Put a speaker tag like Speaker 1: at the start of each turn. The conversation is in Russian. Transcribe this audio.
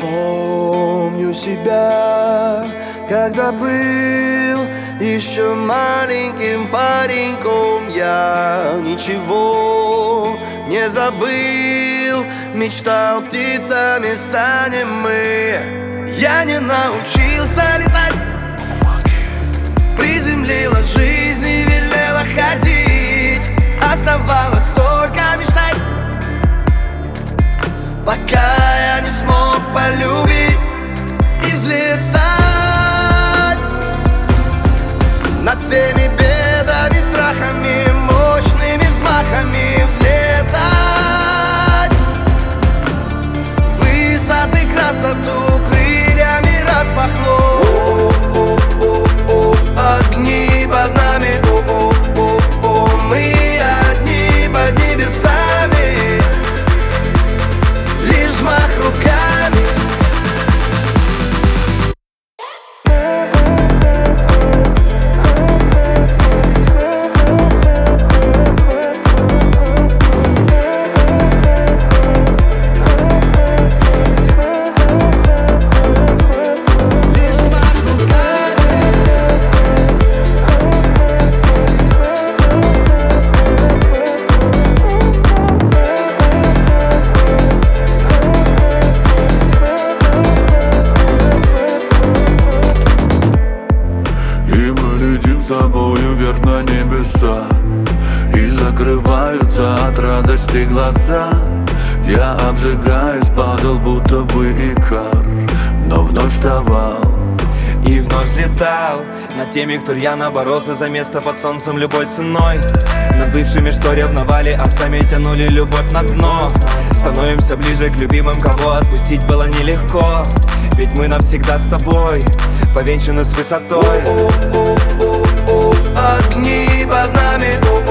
Speaker 1: Помню себя, когда был еще маленьким пареньком. Я ничего не забыл, мечтал, птицами станем мы. Я не научился летать, приземлила жизнь и велела ходить. Оставалось только мечтать, пока я не смог полюбить и взлетать над всеми бедами, страхами, мощными взмахами взлетать. Высоты, красоту крыльями распахнуть. Огни под нами, мы одни под небесами. Лишь взмах руками.
Speaker 2: С тобою вверх на небеса, и закрываются от радости глаза. Я, обжигаясь, падал, будто бы икар, но вновь вставал
Speaker 3: и вновь взлетал над теми, кто рьяно боролся за место под солнцем любой ценой. Над бывшими, что ревновали, а сами тянули любовь на дно. Становимся ближе к любимым, кого отпустить было нелегко. Ведь мы навсегда с тобой, повенчаны с высотой.
Speaker 1: Огни под нами,